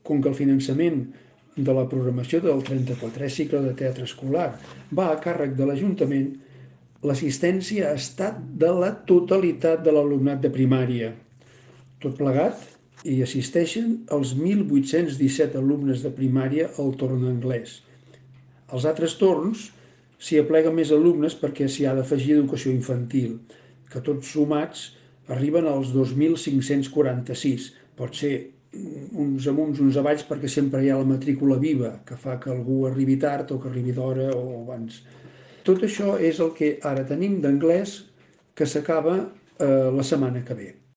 Com que el finançament de la programació del 34è cicle de teatre escolar va a càrrec de l'Ajuntament, l'assistència ha estat de la totalitat de l'alumnat de primària. Tot plegat, hi assisteixen els 1.817 alumnes de primària al torn anglès. Als altres torns s'hi apleguen més alumnes perquè s'hi ha d'afegir educació infantil, que tots sumats arriben als 2.546. Pot ser uns amunt, uns avalls, perquè sempre hi ha la matrícula viva, que fa que algú arribi tard o que arribi d'hora o abans. Tot això és el que ara tenim d'anglès, que s'acaba la setmana que ve.